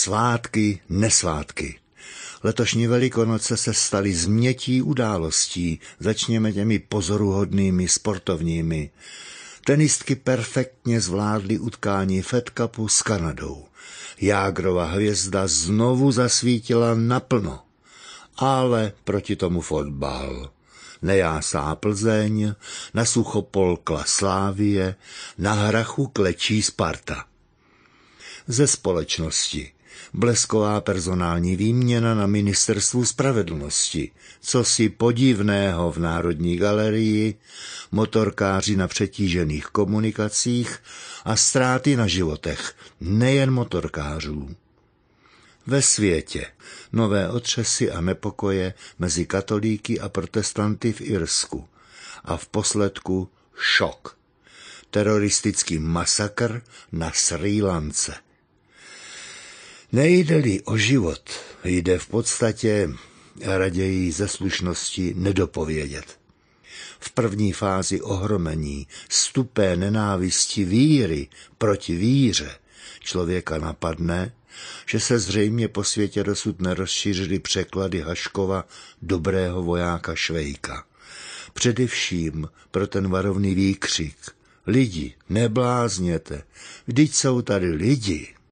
Svátky, nesvátky. Letošní Velikonoce se staly změtí událostí, začněme těmi pozoruhodnými sportovními. Tenistky perfektně zvládly utkání Fed Cupu s Kanadou. Jágrova hvězda znovu zasvítila naplno. Ale proti tomu fotbal. Nejásá Plzeň, na sucho polkla Slávie, na hrachu klečí Sparta. Ze společnosti. Blesková personální výměna na Ministerstvu spravedlnosti, cosi podivného v Národní galerii, motorkáři na přetížených komunikacích a ztráty na životech, nejen motorkářů. Ve světě nové otřesy a nepokoje mezi katolíky a protestanty v Irsku a v posledku šok. Teroristický masakr na Srí Lance. Nejde-li o život, jde v podstatě raději ze slušnosti nedopovědět. V první fázi ohromení, stupé nenávisti víry proti víře člověka napadne, že se zřejmě po světě dosud nerozšířily překlady Haškova Dobrého vojáka Švejka. Především pro ten varovný výkřik: lidi, neblázněte, vždyť jsou tady lidi.